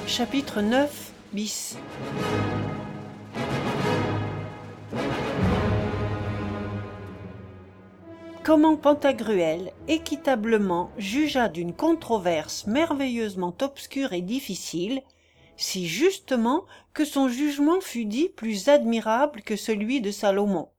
Chapitre 9 bis. Comment Pantagruel équitablement jugea d'une controverse merveilleusement obscure et difficile, si justement que son jugement fut dit plus admirable que celui de Salomon.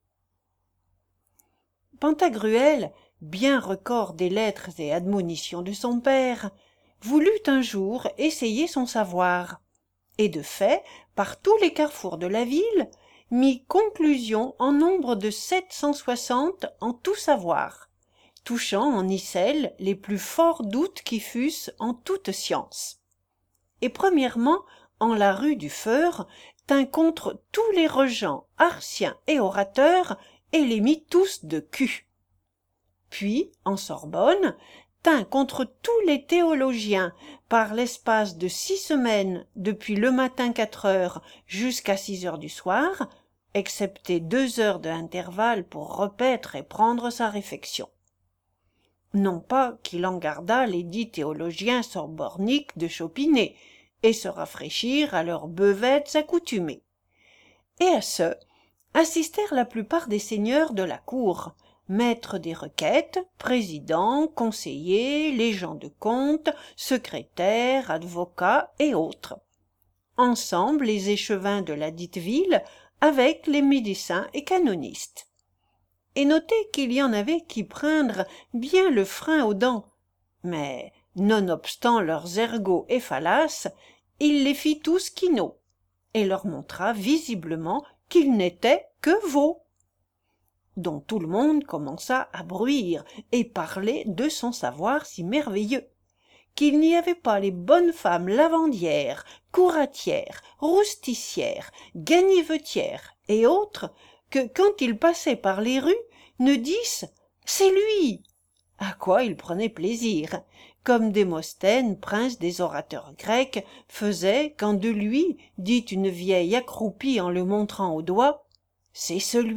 Pantagruel, bien record des lettres et admonitions de son père, voulut un jour essayer son savoir, et de fait, par tous les carrefours de la ville, mit conclusion en nombre de 760 en tout savoir, touchant en icelle les plus forts doutes qui fussent en toute science. Et premièrement, en la rue du Feur, tint contre tous les regents, artiens et orateurs, et les mit tous de cul. Puis, en Sorbonne, tint contre tous les théologiens, par l'espace de 6 semaines, depuis le matin 4 heures jusqu'à 6 heures du soir, excepté 2 heures d'intervalle pour repaître et prendre sa réfection. Non pas qu'il en gardât les dits théologiens sorborniques de chopiner, et se rafraîchir à leurs beuvettes accoutumées. Et à ce, assistèrent la plupart des seigneurs de la cour, maîtres des requêtes, présidents, conseillers, les gens de compte, secrétaires, advocats et autres. Ensemble les échevins de la dite ville, avec les médecins et canonistes. Et notez qu'il y en avait qui prindrent bien le frein aux dents, mais, nonobstant leurs ergots et fallaces, il les fit tous quinaud, et leur montra visiblement qu'ils n'étaient que veaux, dont tout le monde commença à bruire et parler de son savoir si merveilleux, qu'il n'y avait pas les bonnes femmes lavandières, couratières, rousticières, ganivetières et autres, que quand il passait par les rues, ne dissent « c'est lui », à quoi il prenait plaisir, comme Démosthène, prince des orateurs grecs, faisait quand de lui dit une vieille accroupie en le montrant au doigt « c'est celui-là ».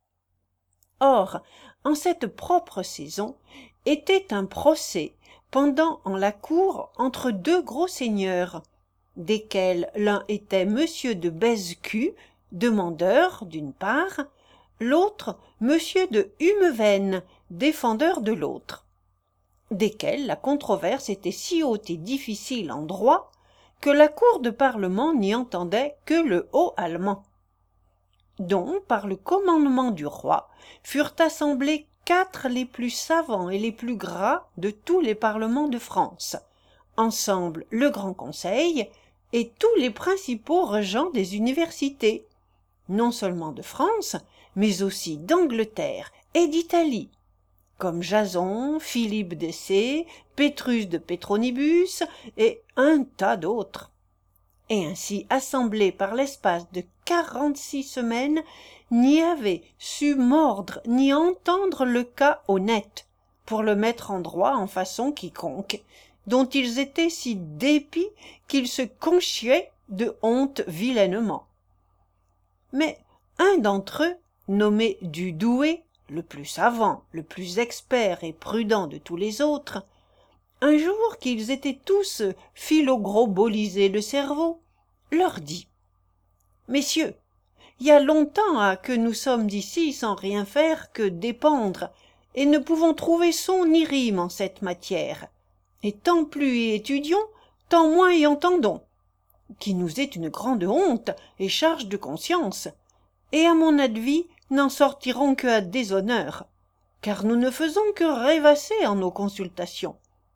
Or, en cette propre saison, était un procès pendant en la cour entre 2 gros seigneurs, desquels l'un était monsieur de Bèze-Cue, demandeur d'une part, l'autre monsieur de Humeven, défendeur de l'autre, desquels la controverse était si haute et difficile en droit que la cour de parlement n'y entendait que le haut allemand, dont, par le commandement du roi, furent assemblés 4 les plus savants et les plus gras de tous les parlements de France, ensemble le Grand Conseil et tous les principaux regents des universités, non seulement de France, mais aussi d'Angleterre et d'Italie, comme Jason, Philippe d'Essée, Pétrus de Pétronibus et un tas d'autres. Et ainsi assemblés par l'espace de 46 semaines, n'y avaient su mordre ni entendre le cas honnête, pour le mettre en droit en façon quiconque, dont ils étaient si dépits qu'ils se conchiaient de honte vilainement. Mais un d'entre eux, nommé Dudoué, le plus savant, le plus expert et prudent de tous les autres, un jour qu'ils étaient tous philoglobolisés le cerveau, leur dit « Messieurs, il y a longtemps que nous sommes ici sans rien faire que dépendre, et ne pouvons trouver son ni rime en cette matière, et tant plus y étudions, tant moins y entendons, qui nous est une grande honte et charge de conscience, et à mon avis n'en sortirons que à déshonneur, car nous ne faisons que rêvasser en nos consultations.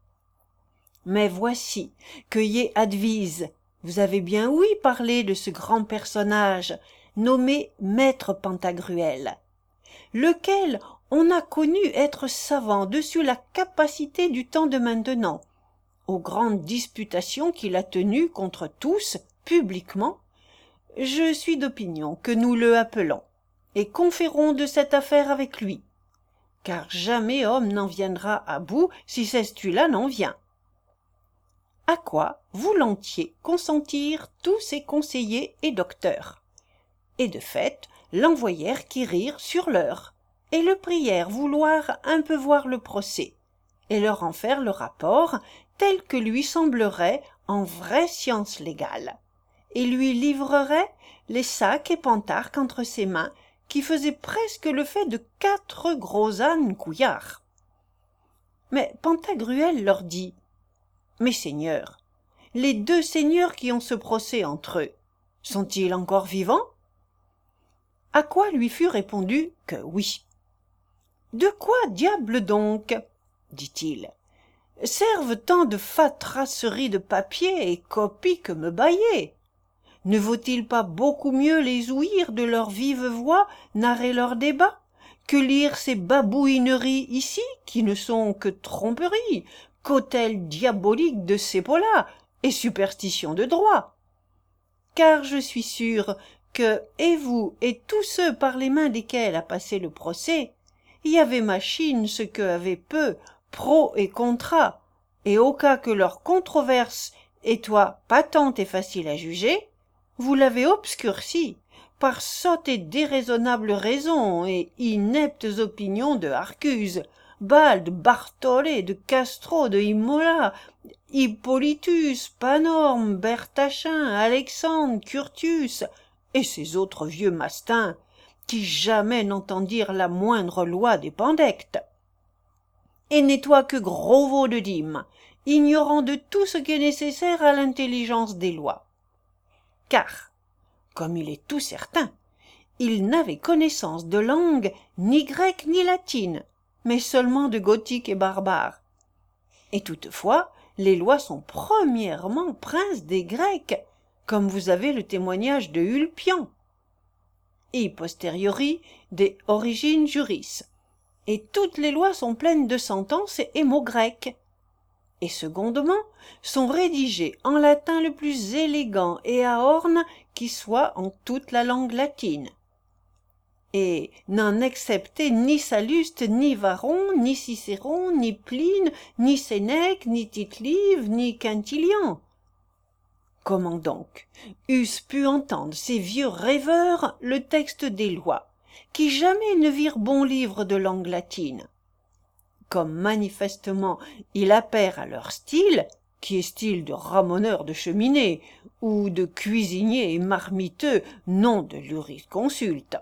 Mais voici que y advise, vous avez bien ouï parler de ce grand personnage, nommé Maître Pantagruel, lequel on a connu être savant dessus la capacité du temps de maintenant, aux grandes disputations qu'il a tenues contre tous, publiquement. Je suis d'opinion que nous le appelons, et conférons de cette affaire avec lui, car jamais homme n'en viendra à bout si celui-là n'en vient. À quoi volontiers consentirent tous ses conseillers et docteurs, et de fait l'envoyèrent quérir sur l'heure, et le prièrent vouloir un peu voir le procès, et leur en faire le rapport tel que lui semblerait en vraie science légale, et lui livrerait les sacs et pantarques entre ses mains, qui faisaient presque le fait de 4 gros ânes couillards. Mais Pantagruel leur dit: « Mes seigneurs, les 2 seigneurs qui ont ce procès entre eux, sont-ils encore vivants ?» À quoi lui fut répondu que oui. « De quoi diable donc, dit-il, servent tant de fat traceries de papier et copies que me baillez? Ne vaut-il pas beaucoup mieux les ouïr de leur vive voix narrer leurs débats, que lire ces babouineries ici, qui ne sont que tromperies, cautèles diaboliques de Sépola et superstitions de droit? Car je suis sûr que, et vous et tous ceux par les mains desquels a passé le procès, y avait machine ce que avaient peu, pro et contra, et au cas que leur controverse étoit patente et facile à juger, vous l'avez obscurcie par sottes et déraisonnables raisons et ineptes opinions de Arcuse, Balde, Bartholé, de Castro, de Imola, Hippolytus, Panorme, Bertachin, Alexandre, Curtius, et ces autres vieux mastins, qui jamais n'entendirent la moindre loi des Pandectes. Et n'est-toi que gros veau de dîme, ignorant de tout ce qui est nécessaire à l'intelligence des lois. Car, comme il est tout certain, il n'avait connaissance de langue ni grecque ni latine, mais seulement de gothique et barbare. Et toutefois, les lois sont premièrement princes des Grecs, comme vous avez le témoignage de Ulpian, et posteriori des Origines Juris, et toutes les lois sont pleines de sentences et mots grecs, et secondement sont rédigées en latin le plus élégant et aorne qui soit en toute la langue latine, et n'en excepté ni Salluste, ni Varron, ni Cicéron, ni Pline, ni Sénèque, ni Tite-Live, ni Quintilian. Comment donc eussent pu entendre ces vieux rêveurs le texte des lois, qui jamais ne virent bon livre de langue latine? Comme manifestement il appert à leur style, qui est style de ramoneur de cheminée, ou de cuisinier et marmiteux, non de jurisconsulte.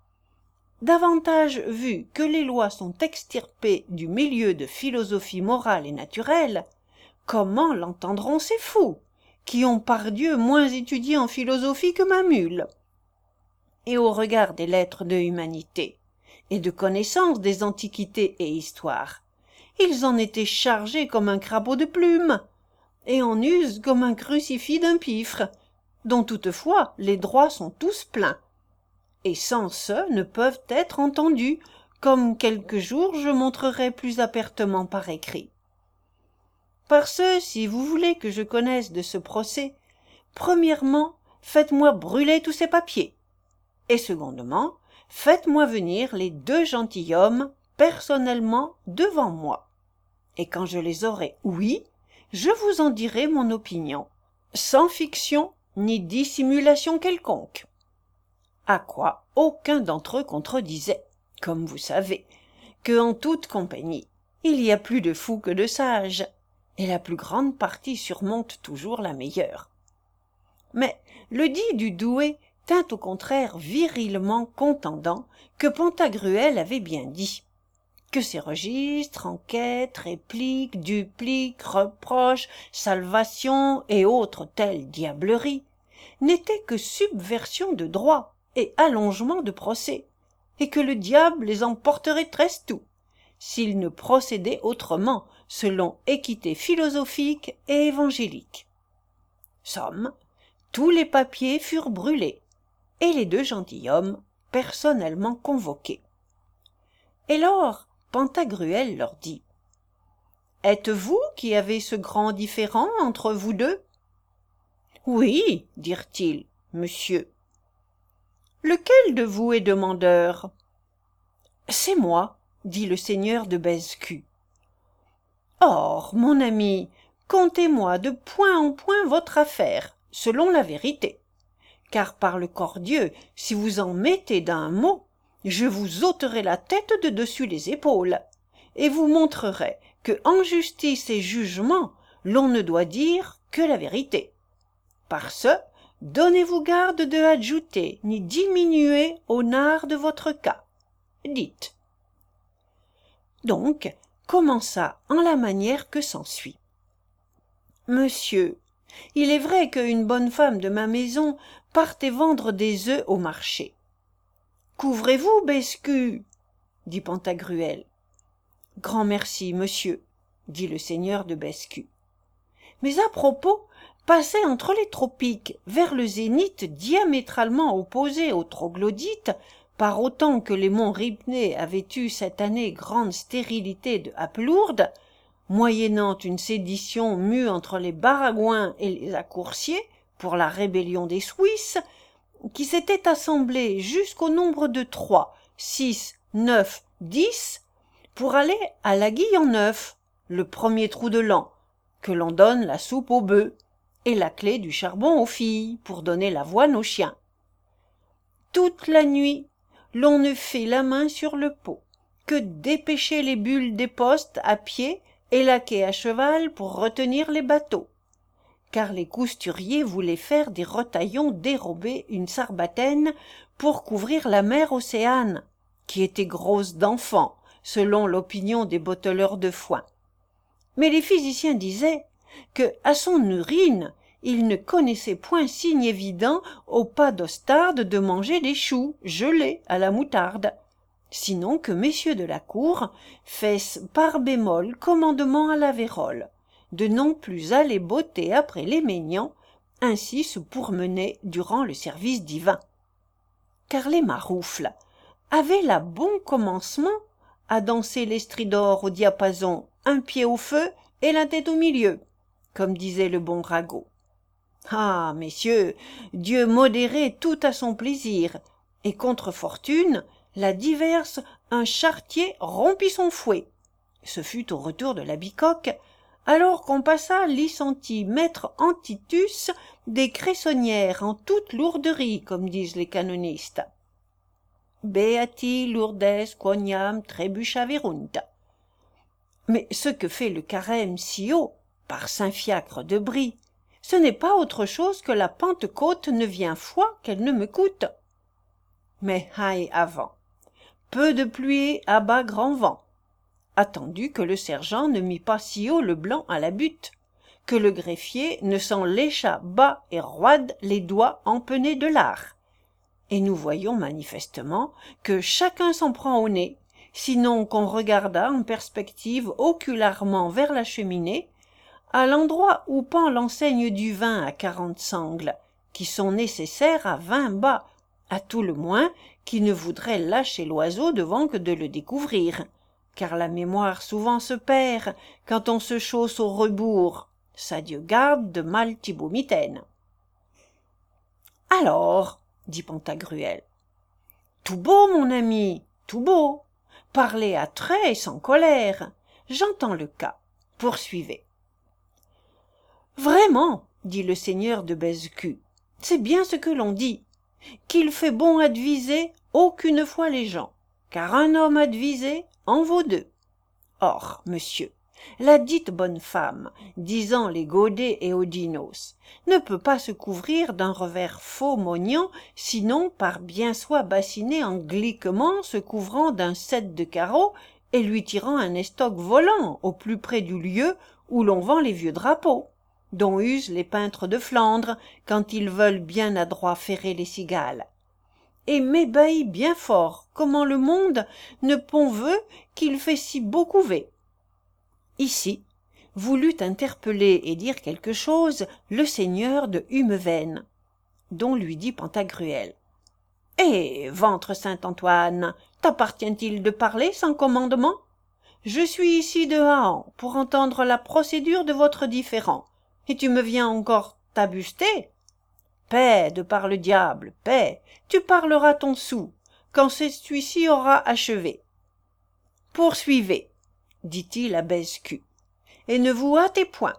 Davantage vu que les lois sont extirpées du milieu de philosophie morale et naturelle, comment l'entendront ces fous, qui ont pardieu moins étudié en philosophie que ma mule? Et au regard des lettres de humanité, et de connaissance des antiquités et histoires, ils en étaient chargés comme un crapaud de plumes, et en usent comme un crucifix d'un piffre, dont toutefois les droits sont tous pleins, et sans ce ne peuvent être entendus, comme quelque jour je montrerai plus apertement par écrit. Parce si vous voulez que je connaisse de ce procès, premièrement, faites-moi brûler tous ces papiers, et secondement, faites-moi venir les 2 gentilshommes personnellement devant moi, et quand je les aurai ouïs, je vous en dirai mon opinion, sans fiction ni dissimulation quelconque. À quoi aucun d'entre eux contredisait, comme vous savez, que en toute compagnie, il y a plus de fous que de sages, et la plus grande partie surmonte toujours la meilleure. Mais le dit du doué tint au contraire virilement contendant que Pantagruel avait bien dit, que ces registres, enquêtes, répliques, dupliques, reproches, salvations et autres telles diableries n'étaient que subversion de droit et allongement de procès, et que le diable les emporterait trestout, s'ils ne procédaient autrement selon équité philosophique et évangélique. Somme, tous les papiers furent brûlés, et les 2 gentilshommes personnellement convoqués. Et lors Pantagruel leur dit: « Êtes-vous qui avez ce grand différend entre vous 2 ?» « Oui, dirent-ils, monsieur. »« Lequel de vous est demandeur ?»« C'est moi, dit le seigneur de Bèze-Cue. »« Or, mon ami, contez-moi de point en point votre affaire, selon la vérité, car par le corps Dieu, si vous en mettez d'un mot, je vous ôterai la tête de dessus les épaules, et vous montrerai que en justice et jugement, l'on ne doit dire que la vérité. Par ce, donnez-vous garde de adjouter ni diminuer au nard de votre cas. Dites. Donc, commença en la manière que s'ensuit. Monsieur, il est vrai qu'une bonne femme de ma maison partait vendre des œufs au marché. Couvrez-vous, Bescu, dit Pantagruel. Grand merci, monsieur, dit le seigneur de Bescu. Mais à propos, passait entre les tropiques, vers le zénith diamétralement opposé aux troglodytes, par autant que les monts Ripney avaient eu cette année grande stérilité de Haplourde, moyennant une sédition mue entre les Baragouins et les Accoursiers pour la rébellion des Suisses, qui s'étaient assemblés jusqu'au nombre de 3, 6, 9, 10, pour aller à la Guillenneuf, le premier trou de l'an, que l'on donne la soupe aux bœufs, et la clé du charbon aux filles, pour donner l'avoine aux chiens. Toute la nuit, l'on ne fait la main sur le pot, que dépêcher les bulles des postes à pied et la quai à cheval pour retenir les bateaux, car les cousturiers voulaient faire des retaillons dérober une sarbatène pour couvrir la mer Océane, qui était grosse d'enfants, selon l'opinion des botteleurs de foin. Mais les physiciens disaient que, à son urine, il ne connaissait point signe évident au pas d'Ostade de manger des choux gelés à la moutarde, sinon que messieurs de la cour faissent par bémol commandement à la vérole, de non plus aller botter après les maignants, ainsi se pourmener durant le service divin. Car les maroufles avaient là bon commencement à danser l'estridore au diapason, un pied au feu et la tête au milieu, comme disait le bon Ragot. Ah, messieurs, Dieu modérait tout à son plaisir, et contre fortune, la diverse, un charretier rompit son fouet. Ce fut au retour de la bicoque, alors qu'on passa licenti maître Antitus des cressonnières en toute lourderie, comme disent les canonistes. Beati lourdes quoniam trébuchaverunt. Mais ce que fait le carême si haut, par Saint-Fiacre de Brie, ce n'est pas autre chose que la Pentecôte ne vient foi qu'elle ne me coûte. Mais aïe avant, peu de pluie à bas grand vent, attendu que le sergent ne mit pas si haut le blanc à la butte, que le greffier ne s'en lécha bas et roide les doigts empennés de lard. Et nous voyons manifestement que chacun s'en prend au nez, sinon qu'on regarda en perspective ocularement vers la cheminée, à l'endroit où pend l'enseigne du vin à 40 sangles, qui sont nécessaires à 20 bas, à tout le moins qui ne voudrait lâcher l'oiseau devant que de le découvrir, car la mémoire souvent se perd quand on se chausse au rebours, ça Dieu garde de mal Thibomitaine. Alors, dit Pantagruel, tout beau, mon ami, tout beau, parlez à trait et sans colère, j'entends le cas, poursuivez. Vraiment, dit le seigneur de Bescu, c'est bien ce que l'on dit, qu'il fait bon adviser aucune fois les gens, car un homme advisé en vaut 2. Or, monsieur, la dite bonne femme, disant les Godets et Odinos, ne peut pas se couvrir d'un revers faux mognant, sinon par bien soit bassinée angliquement se couvrant d'un 7 de carreaux et lui tirant un estoc volant au plus près du lieu où l'on vend les vieux drapeaux, dont usent les peintres de Flandre quand ils veulent bien adroit ferrer les cigales. Et m'ébahit bien fort comment le monde ne pon veut qu'il fait si beau couver. Ici, voulut interpeller et dire quelque chose le seigneur de Humeven, dont lui dit Pantagruel. « Eh, ventre Saint-Antoine, t'appartient-il de parler sans commandement? Je suis ici de Hahan pour entendre la procédure de votre différend, et tu me viens encore t'abuster? Paix, de par le diable, paix, tu parleras ton sou, quand celui-ci aura achevé. Poursuivez, dit-il à Bescu, et ne vous hâtez point.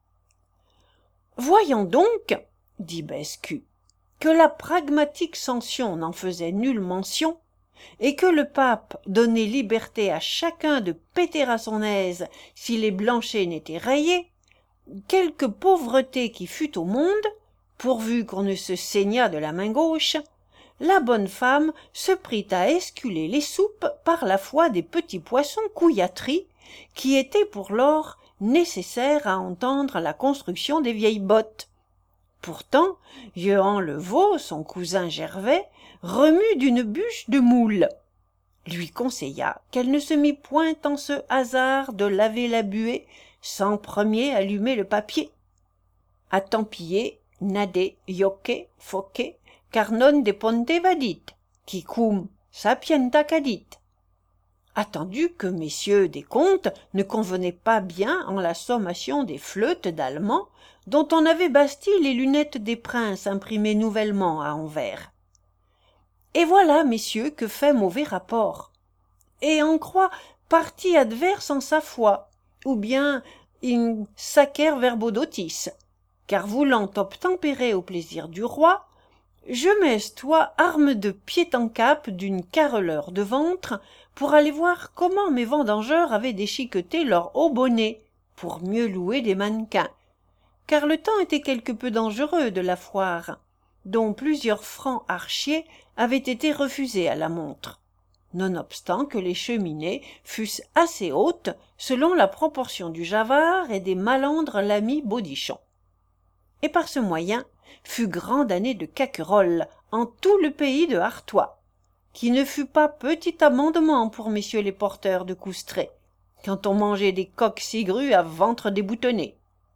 Voyons donc, dit Bescu, que la pragmatique sanction n'en faisait nulle mention, et que le pape donnait liberté à chacun de péter à son aise si les blanchets n'étaient rayés, quelque pauvreté qui fût au monde, pourvu qu'on ne se saignât de la main gauche, la bonne femme se prit à esculer les soupes par la foi des petits poissons couillatris, qui étaient pour lors nécessaires à entendre la construction des vieilles bottes. Pourtant, Jehan le Veau, son cousin Gervais, remue d'une bûche de moule, lui conseilla qu'elle ne se mît point en ce hasard de laver la buée sans premier allumer le papier. Attempiller, nade, ioque, foque, car non deponte vadit, quicum sapienta cadit. Attendu que messieurs des comtes ne convenaient pas bien en la sommation des fleutes d'Allemands, dont on avait basti les lunettes des princes imprimées nouvellement à Anvers. Et voilà, messieurs, que fait mauvais rapport. Et en croit partie adverse en sa foi, ou bien in sacer verbodotis, car voulant obtempérer au plaisir du roi, je m'estois arme de pied en cap d'une carreleur de ventre pour aller voir comment mes vendangeurs avaient déchiqueté leur haut bonnet, pour mieux louer des mannequins, car le temps était quelque peu dangereux de la foire, dont plusieurs francs archiers avaient été refusés à la montre, nonobstant que les cheminées fussent assez hautes selon la proportion du javard et des malandres l'ami Baudichon. Et par ce moyen fut grande année de caquerolle en tout le pays de Artois, qui ne fut pas petit amendement pour messieurs les porteurs de coustrets, quand on mangeait des coqs cigrus à ventre déboutonné.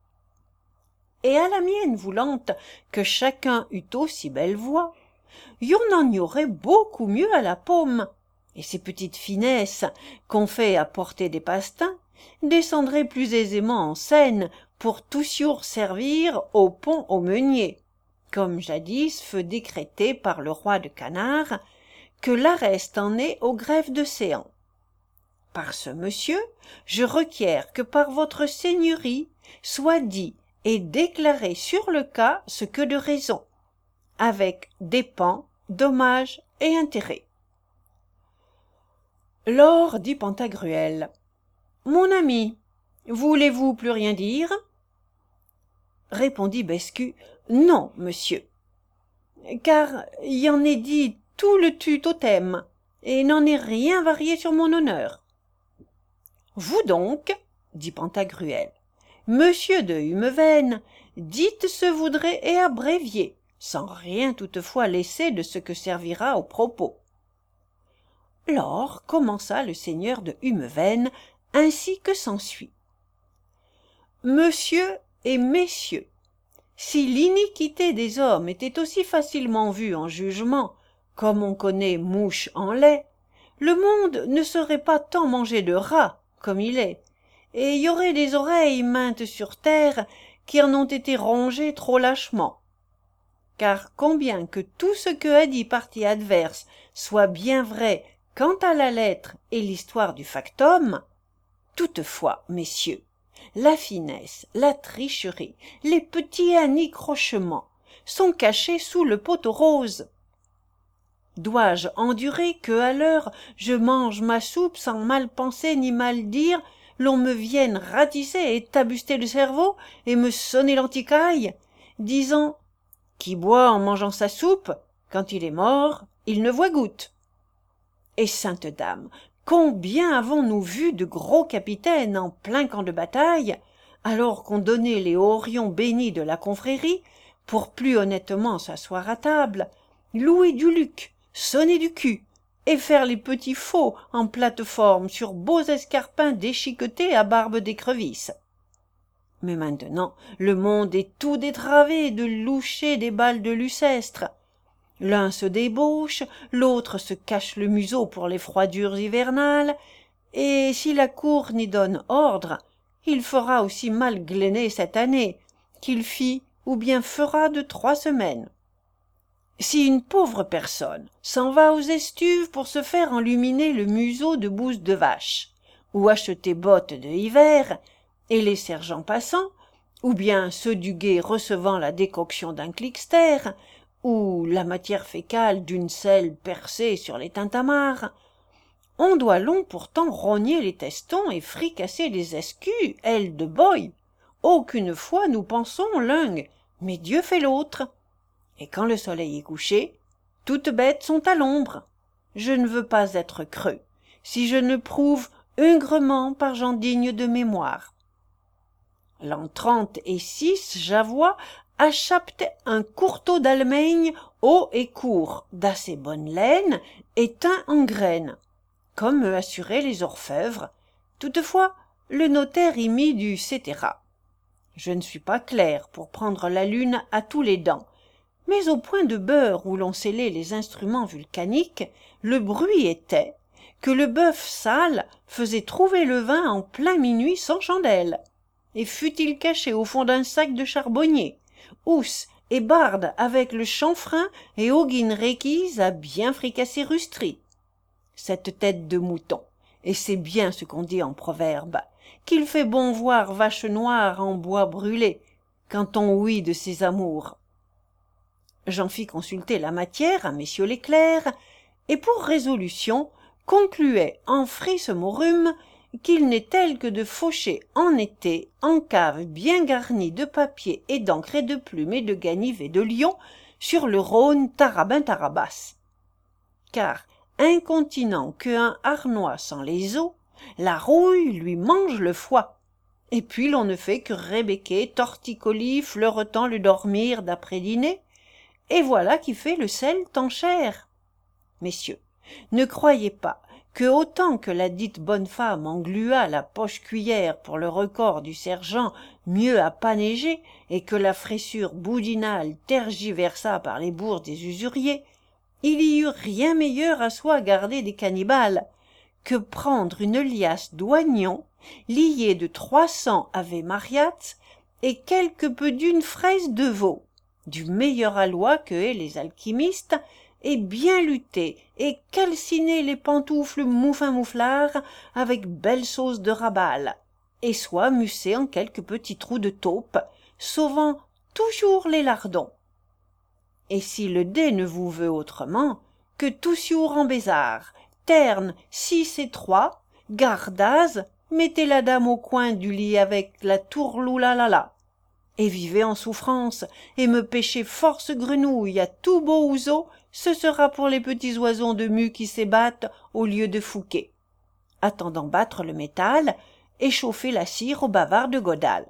Et à la mienne voulante que chacun eût aussi belle voix, y'on en y aurait beaucoup mieux à la paume, et ces petites finesses qu'on fait à porter des pastins descendraient plus aisément en scène pour toujours servir au pont au meunier, comme jadis fut décrété par le roi de Canard, que l'arrest en est au greffe de séant. Par ce monsieur, je requiers que par votre seigneurie soit dit et déclaré sur le cas ce que de raison, avec dépens, dommages et intérêts. Lors dit Pantagruel, « Mon ami, voulez-vous plus rien dire ?» Répondit Bescu, « Non, monsieur, car y en est dit tout le tutothème, et n'en est rien varié sur mon honneur. » Vous donc, dit Pantagruel, monsieur de Humevène, dites ce voudrez et abréviez, sans rien toutefois laisser de ce que servira au propos. Lors commença le seigneur de Humevène ainsi que s'ensuit. Monsieur et messieurs, si l'iniquité des hommes était aussi facilement vue en jugement, comme on connaît mouche en lait, le monde ne serait pas tant mangé de rats comme il est, et y aurait des oreilles maintes sur terre qui en ont été rongées trop lâchement. Car combien que tout ce que a dit partie adverse soit bien vrai quant à la lettre et l'histoire du factum, toutefois, messieurs, la finesse, la tricherie, les petits anicrochements sont cachés sous le pot aux roses. Dois-je endurer que, à l'heure, je mange ma soupe sans mal penser ni mal dire, l'on me vienne ratisser et tabuster le cerveau et me sonner l'anticaille, disant « Qui boit en mangeant sa soupe, quand il est mort, il ne voit goutte. » Et sainte dame, combien avons-nous vu de gros capitaines en plein camp de bataille, alors qu'on donnait les horions bénis de la confrérie, pour plus honnêtement s'asseoir à table, louer du luc, sonner du cul, et faire les petits faux en plate-forme sur beaux escarpins déchiquetés à barbe d'écrevisse. Mais maintenant, le monde est tout détravé de loucher des balles de Lucestre. L'un se débauche, l'autre se cache le museau pour les froidures hivernales, et si la cour n'y donne ordre, il fera aussi mal glainer cette année, qu'il fit ou bien fera de 3 semaines. Si une pauvre personne s'en va aux estuves pour se faire enluminer le museau de bouse de vache, ou acheter bottes de hiver, et les sergents passant, ou bien ceux du guet recevant la décoction d'un cliquester, ou la matière fécale d'une selle percée sur les tintamarres. On doit long pourtant rogner les testons et fricasser les escus, ailes de boy. Aucune fois nous pensons l'un, mais Dieu fait l'autre. Et quand le soleil est couché, toutes bêtes sont à l'ombre. Je ne veux pas être creux, si je ne prouve ungrement par gens dignes de mémoire. L'an 36, j'avois, achapte un courteau d'Allemagne haut et court, d'assez bonne laine, et teint en graines, comme me assuraient les orfèvres. Toutefois, le notaire y mit du cetera. Je ne suis pas clair pour prendre la lune à tous les dents, mais au point de beurre où l'on scellait les instruments vulcaniques, le bruit était que le bœuf sale faisait trouver le vin en plein minuit sans chandelle, et fût-il caché au fond d'un sac de charbonnier, housse et barde avec le chanfrein et hoguine requise à bien fricasser rustri. Cette tête de mouton, et c'est bien ce qu'on dit en proverbe, qu'il fait bon voir vache noire en bois brûlé, quand on ouït de ses amours. J'en fis consulter la matière à messieurs les clercs, et pour résolution concluait en frice-morume qu'il n'est tel que de faucher en été en cave bien garnie de papier et d'encre et de plumes et de ganives et de lions sur le Rhône tarabin-tarabas. Car incontinent qu'un harnois sans les os, la rouille lui mange le foie, et puis l'on ne fait que rébéquer torticolis fleuretant le dormir d'après-dîner, et voilà qui fait le sel tant cher. Messieurs, ne croyez pas que autant que la dite bonne femme englua la poche-cuillère pour le record du sergent mieux à panéger et que la fraissure boudinale tergiversa par les bourses des usuriers, il y eut rien meilleur à soi garder des cannibales que prendre une liasse d'oignons liée de 300 ave mariats et quelque peu d'une fraise de veau, du meilleur aloi que aient les alchimistes, et bien lutter et calciner les pantoufles mouflard avec belle sauce de rabal, et soit mussé en quelques petits trous de taupe, sauvant toujours les lardons. Et si le dé ne vous veut autrement, que toussiour en bézard, terne 6 et 3, gardaz, mettez la dame au coin du lit avec la tourloulalala, et vivez en souffrance, et me pêchez force grenouille à tout beau ouzo, ce sera pour les petits oiseaux de mue qui s'ébattent au lieu de fouquer. Attendant battre le métal, et chauffer la cire au bavard de Godal.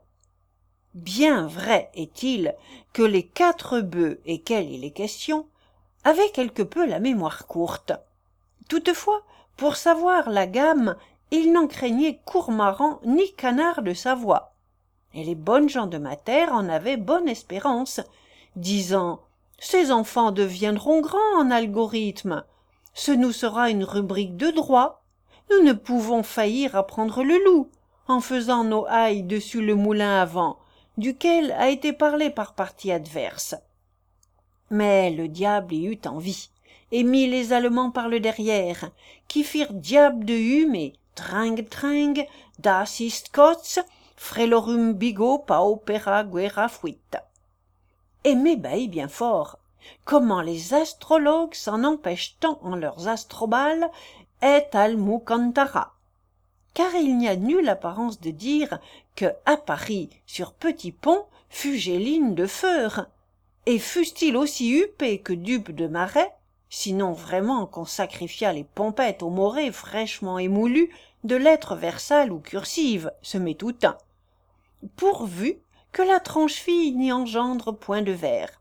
Bien vrai est-il que les 4 bœufs desquels il est question avaient quelque peu la mémoire courte. Toutefois, pour savoir la gamme, ils n'en craignaient courmaran ni canard de Savoie, et les bonnes gens de ma terre en avaient bonne espérance, disant « Ces enfants deviendront grands en algorithme, ce nous sera une rubrique de droit, nous ne pouvons faillir à prendre le loup, en faisant nos hailles dessus le moulin à vent, duquel a été parlé par partie adverse. » Mais le diable y eut envie, et mit les Allemands par le derrière, qui firent diable de hume et tring, das ist Kotz, frelorum bigot paupera guerra fuit. Et m'ébahit bien fort, comment les astrologues s'en empêchent tant en leurs astrobales et almucantara. Car il n'y a nulle apparence de dire que, à Paris, sur Petit Pont, fut Géline de Feur, et fût-il aussi huppé que dupe de Marais, sinon vraiment qu'on sacrifiât les pompettes aux morets fraîchement émoulues de lettres versales ou cursives, se met tout un, pourvu que la tranche-fille n'y engendre point de vers.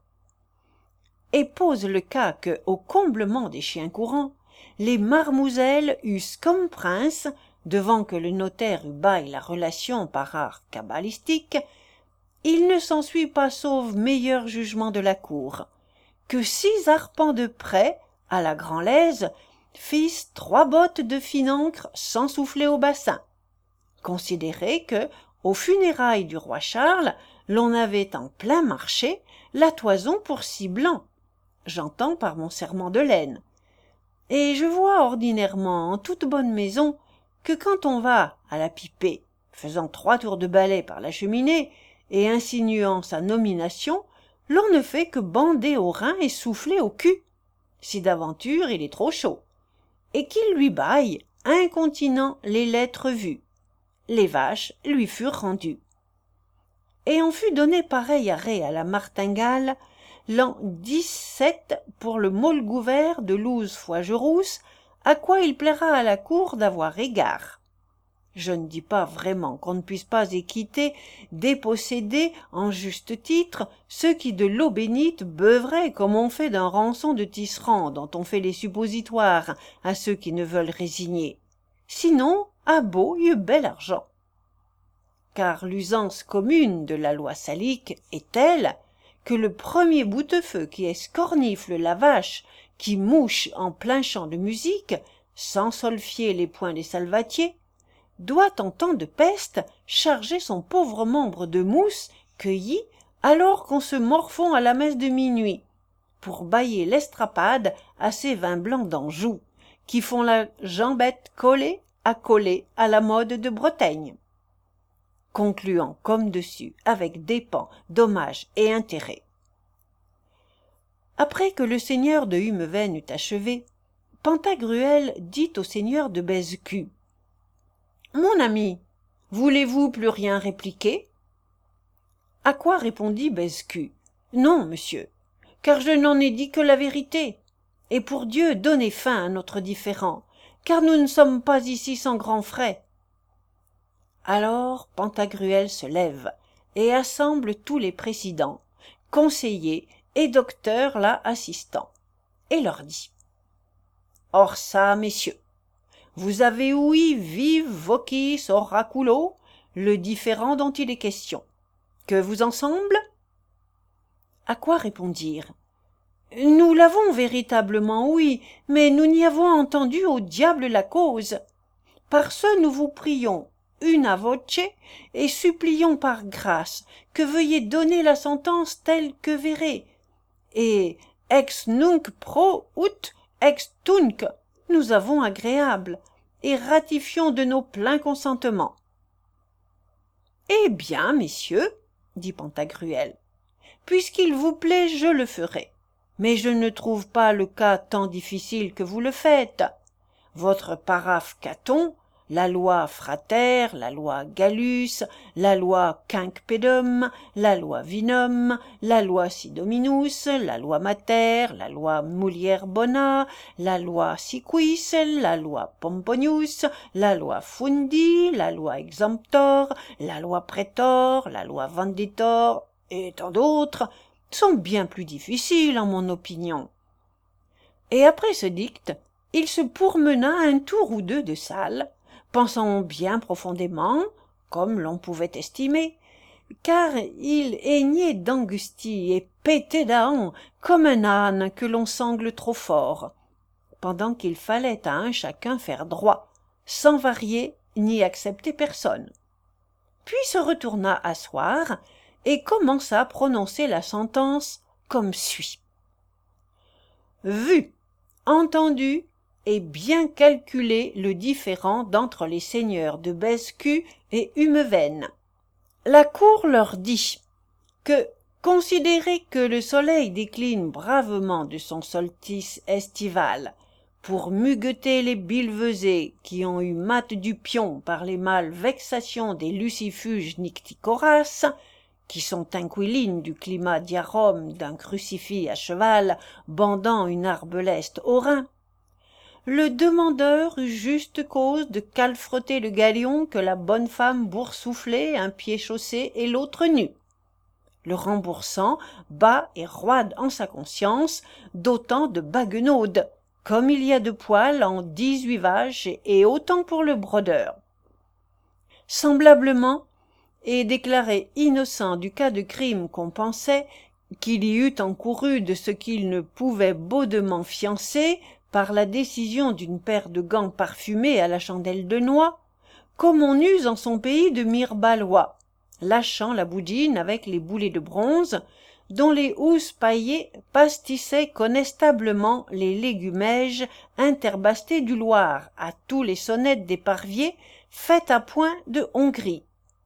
Et pose le cas que, au comblement des chiens courants, les marmouselles eussent comme prince, devant que le notaire eût bail la relation par art cabalistique, il ne s'ensuit pas sauve meilleur jugement de la cour, que 6 arpents de près, à la grand-laise, fissent 3 bottes de fine-encre sans souffler au bassin. Considérez que, aux funérailles du roi Charles, l'on avait en plein marché la toison pour 6 blancs, j'entends par mon serment de laine, et je vois ordinairement en toute bonne maison que quand on va à la pipée, faisant 3 tours de balai par la cheminée, et insinuant sa nomination, l'on ne fait que bander au rein et souffler au cul, si d'aventure il est trop chaud, et qu'il lui bâille, incontinent les lettres vues. Les vaches lui furent rendues. Et on fut donné pareil arrêt à la martingale l'an 17 pour le Molgouvert de Louze-Foigerousse, à quoi il plaira à la cour d'avoir égard. Je ne dis pas vraiment qu'on ne puisse pas équiter, déposséder en juste titre ceux qui de l'eau bénite beuveraient comme on fait d'un rançon de tisserand dont on fait les suppositoires à ceux qui ne veulent résigner. Sinon, à beau eut bel argent. Car l'usance commune de la loi salique est telle que le premier boutefeu qui escornifle la vache qui mouche en plein champ de musique, sans solfier les points des salvatiers, doit en temps de peste charger son pauvre membre de mousse cueilli alors qu'on se morfond à la messe de minuit, pour bâiller l'estrapade à ces vins blancs d'Anjou, qui font la jambette collée à la mode de Bretaigne. Concluant comme dessus avec dépens, dommages et intérêts. Après que le seigneur de Humevène eut achevé, Pantagruel dit au seigneur de Bèze-Cue: « Mon ami, voulez-vous plus rien répliquer ?» À quoi répondit Bèze-Cue: « Non, monsieur, car je n'en ai dit que la vérité. Et pour Dieu, donnez fin à notre différend, car nous ne sommes pas ici sans grands frais. » Alors Pantagruel se lève et assemble tous les présidents, conseillers et docteurs là assistants, et leur dit: « Or ça, messieurs, vous avez ouï vive vocis oraculo le différend dont il est question. Que vous en semble ?» À quoi répondirent: « Nous l'avons véritablement ouï, mais nous n'y avons entendu au diable la cause. Par ce nous vous prions, una voce, et supplions par grâce que veuillez donner la sentence telle que verrez, et ex nunc pro ut ex tunc nous avons agréable, et ratifions de nos pleins consentements. » « Eh bien, messieurs, dit Pantagruel, puisqu'il vous plaît, je le ferai, mais je ne trouve pas le cas tant difficile que vous le faites. Votre paraphe Caton, la loi Frater, la loi Gallus, la loi Quincpedum, la loi Vinum, la loi Sidominus, la loi Mater, la loi Mulier Bona, la loi Siquis, la loi Pomponius, la loi Fundi, la loi Exemptor, la loi Praetor, la loi Venditor, et tant d'autres, sont bien plus difficiles en mon opinion. » Et après ce dicte, il se pourmena un tour ou deux de salle, pensant bien profondément, comme l'on pouvait estimer, car il aignait d'angustie et pétait d'ahant comme un âne que l'on sangle trop fort, pendant qu'il fallait à un chacun faire droit, sans varier ni accepter personne. Puis se retourna asseoir et commença à prononcer la sentence comme suit: « Vu, entendu et bien calculé le différend d'entre les seigneurs de Bèze-Cue et Humevène. La cour leur dit que, considéré que le soleil décline bravement de son solstice estival, pour mugueter les bilvesés qui ont eu mat du pion par les mâles vexations des lucifuges nicticoras, qui sont inquilines du climat diarome d'un crucifix à cheval bandant une arbeleste au rein, le demandeur eut juste cause de calfreter le galion que la bonne femme boursouflait un pied chaussé et l'autre nu. Le remboursant bat et roide en sa conscience d'autant de baguenaudes, comme il y a de poils en 18 vaches et autant pour le brodeur. Semblablement, et déclaré innocent du cas de crime qu'on pensait qu'il y eût encouru de ce qu'il ne pouvait baudement fiancer par la décision d'une paire de gants parfumés à la chandelle de noix, comme on use en son pays de myrrhe balois, lâchant la boudine avec les boulets de bronze, dont les housses paillées pastissaient connestablement les légumèges interbastés du Loir à tous les sonnettes des parviers faites à point de Hongrie,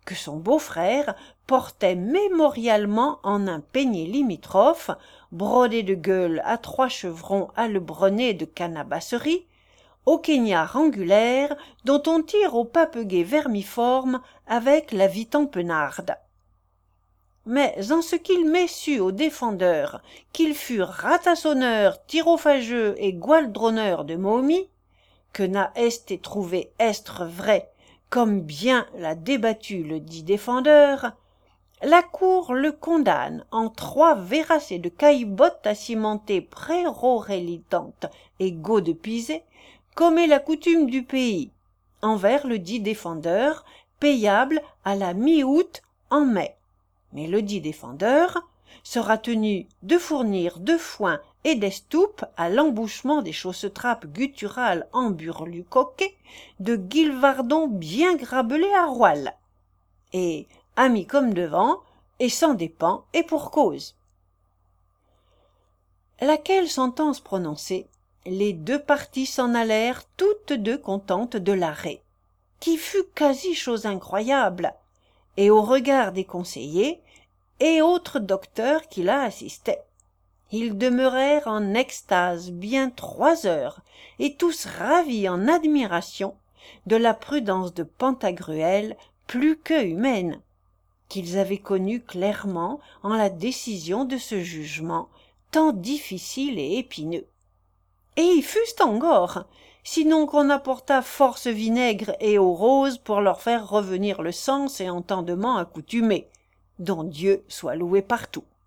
que son beau-frère portait mémorialement en un peigné limitrophe, brodé de gueules à 3 chevrons albrenés de canabasserie, au quaignard angulaire dont on tire au papeguet vermiforme avec la vitampenarde. Mais en ce qu'il m'est su aux défendeurs qu'ils furent ratassonneurs, tyrophageux et gualdronneurs de momies, que n'a esté trouvé estre vrai, comme bien l'a débattu le dit défendeur, la cour le condamne en 3 verrassées de caillebottes à cimenter prérorélitante et go de pisée, comme est la coutume du pays, envers le dit défendeur, payable à la mi-août en mai. Mais le dit défendeur sera tenu de fournir de foin et d'estoupes à l'embouchement des chaussetrapes gutturales emburlucoquées de guilvardons bien grabelés à roile. Et, amis comme devant, et sans dépens et pour cause. Laquelle sentence prononcée, les 2 parties s'en allèrent toutes 2 contentes de l'arrêt, qui fut quasi chose incroyable, et au regard des conseillers et autres docteurs qui la assistaient. Ils demeurèrent en extase bien 3 heures, et tous ravis en admiration de la prudence de Pantagruel plus que humaine, qu'ils avaient connue clairement en la décision de ce jugement tant difficile et épineux. Et y fussent encore, sinon qu'on apporta force vinaigre et eau rose pour leur faire revenir le sens et entendement accoutumés, dont Dieu soit loué partout.